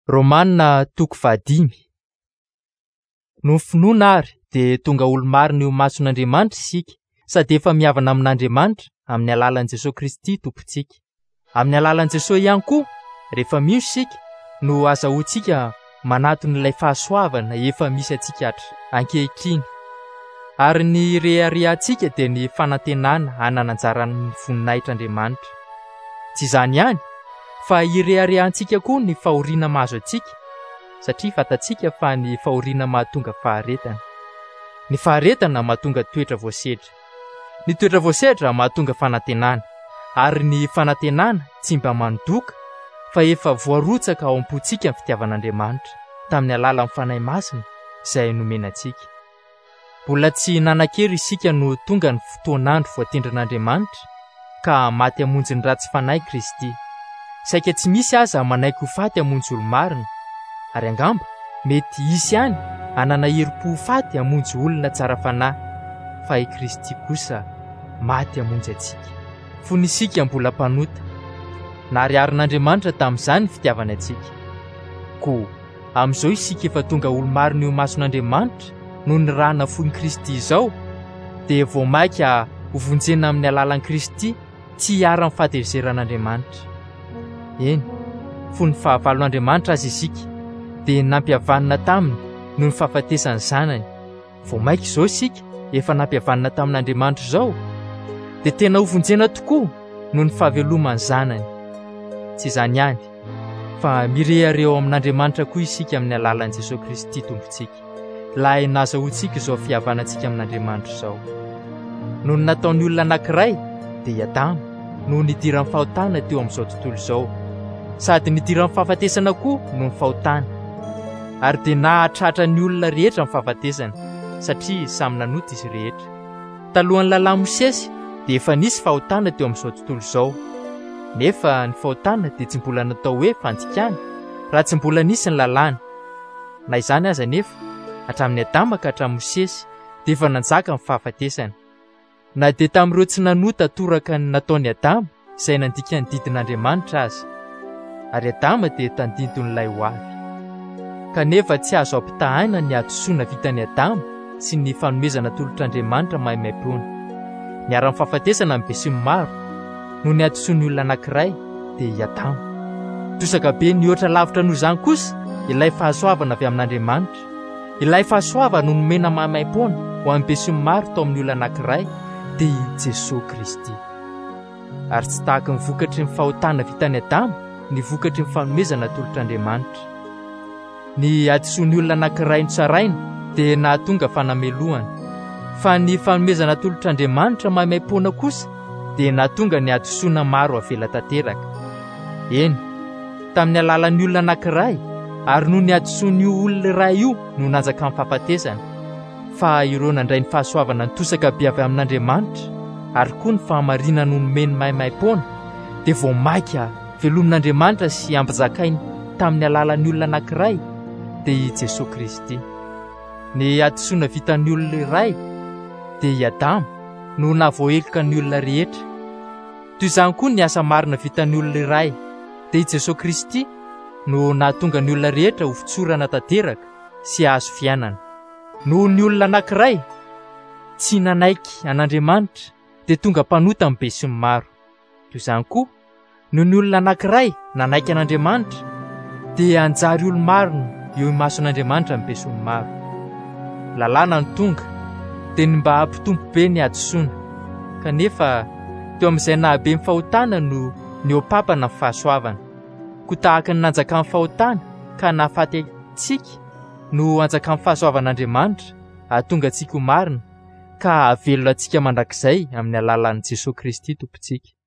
Romanina toko 5. No finoana ary dia tonga olo marina io mason'Andriamanitra isika, sady efa mihavana amin'Andriamanitra amin'ny alalan'i Jesosy Kristy tompontsika. Amin'ny alalan'i Jesosy ihany koa, rehefa mino isika no azahoantsika manatona ilay fahasoavana efa misy atsika ankehitriny. Ary ny reharehantsika dia ny fanantenana hanana anjarany voninahitr'Andriamanitra. Tsy izany ihany, fa ireharehantsika koa ny fahoriana mahazo atsika, satria fantatsika fa ny fahoriana mahatonga faharetana. Ny faharetana mahatonga toetra voasedra. Ny toetra voasedra mahatonga fanantenana, ary ny fanantenana tsy mba mandoka fa efa voarotsaka ao am-pontsika ny fitiavan'Andriamanitra tamin'ny alalan'ny fanahy masina izay nomenantsika. Mbola tsy nanan-kery isika no tonga ny fotoan'andro voatendran'Andriamanitra ka maty hamonjy ny ratsy fanahy Kristy. Saika tsy misy aza manaiky ho faty hamonjy olo marina, ary angamba mety hisy ihany hanana herim-po ho faty hamonjy olona tsara fanahy, fa i Kristy kosa maty hamonjy atsika. Fony isika mbola mpanota, nariarin'Andriamanitra tamin'izany fitiavana atsika. Koa amin'izao isika efa tonga olo marina io mason'Andriamanitra noho ny raha nafoin Kristy izao, dia vao maika ho vonjena amin'ny alalan'i Kristy tsy hiara amin'ny fahatezeran'Andriamanitra. Eny, fony fahavalon'Andriamanitra azy isika, dia nampihavanana taminy noho ny fahafatesany zanany. Vao maika izao isika efa nampihavanana tamin'Andriamanitra izao, dia tena ho vonjena tokoa noho ny fahavelomany zanany. Tsy izany ihany, fa mirehireo amin'Andriamanitra koa isika amin'ny alalan'i Jesosy Kristy tompontsika, lahy nazahoantsika izao fihavanantsika amin'Andriamanitra izao. Noho ny nataon'ny olona anankiray dia Adamo noho nidiran'ny fahotana teo amin'izao tontolo izao, sady nidiran'ny fahafatesana koa noho ny fahotana. Ary dia nahatratra ny olona rehetra amin'ny fahafatesana, satria samy nanota izy rehetra. Talohan'ny lalàna Mosesy dia efa nisy fahotana teo amin'izao tontolo izao, nefa ny fahotana dia tsy mbola natao hoe fandikana raha tsy mbola nisy ny lalàna. Na izany aza nefa, hatramin'ny Adama ka hatramin'ny Mosesy dia efa nanjaka amin'ny fahafatesana. Na dia tamin'ireo tsy nanota toraka ny nataon'i Adama izay nandika ny didin'Andriamanitra aza, ary Adama dia tandidon'ilay ho avy. Kanefa tsy azo ampitahana ny hadisoana vitan'i Adama sy ny fanomezana tolotr'Andriamanitra mahaimaim-pony. Niara-ny fahafatesana amin'ny besimy maro, noho ny hadisoan'ny olona anankiray dia i Adama. Tosaka be ny oatra lavitra noho izany kosa ilay fahasoavana avy amin'Andriamanitra, ilay fahasoavana nomena mahaimaim-pony ho amin'ny besimy maro tao amin'ny olona anankiray dia i Jesosy Kristy. Ary tsy tahaka ny vokatry ny fahotana vitan'i Adama ny vokatry ny fanomezana tolotr'Andriamanitra. Ny hadisoan'ny olona anankiray notsaraina dia nahatonga fanamelohana, fa ny fanomezana tolotr'Andriamanitra mahaimaim-pona kosa dia nahatonga ny hadisoana maro avela tanteraka. Eny, tamin'ny alalan'ny olona anankiray ary noho ny hadisoan'io olona iray io no nanjaka amin'ny fahafatesana, fa ireo nandray ny fahasoavana nitosaka be avy amin'Andriamanitra ary koa ny fahamarinana no nomeny mahaimaim-pona, dia vao maika velomin'Andriamanitra sy ambizakainy tamin'ny alalan'ny olona anankiray dia i Jesosy Kristy. Ny hadisoana vitan'ny olona iray dia i Adama no nahavoaheloka ny olona rehetra. Toy izany koa ny asa marina vitan'ny olona iray dia i Jesosy Kristy no nahatonga ny olona rehetra ho fitsorana tanteraka sy hahazo fiainana. Noho ny olona anankiray tsy nanaiky an'Andriamanitra dia tonga mpanota amin'ny besimy maro. Toy izany koa, noho ny olona anankiray nanaiky an'Andriamanitra dia anjary olo marina eo mason'Andriamanitra amin'ny besimy maro. Lalàna ny tonga dia ny mba hampitombo be ny hadisoana, kanefa teo amin'izay nahabe ny fahotana no ny opampana ny fahasoavana. Koa tahaka ny nanjaka amin'ny fahotana ka nahafaty antsika no anjaka amin'ny fahasoavan'Andriamanitra ahatonga antsika ho marina ka havelona antsika mandrakizay amin'ny alalan'i Jesosy Kristy tompontsika.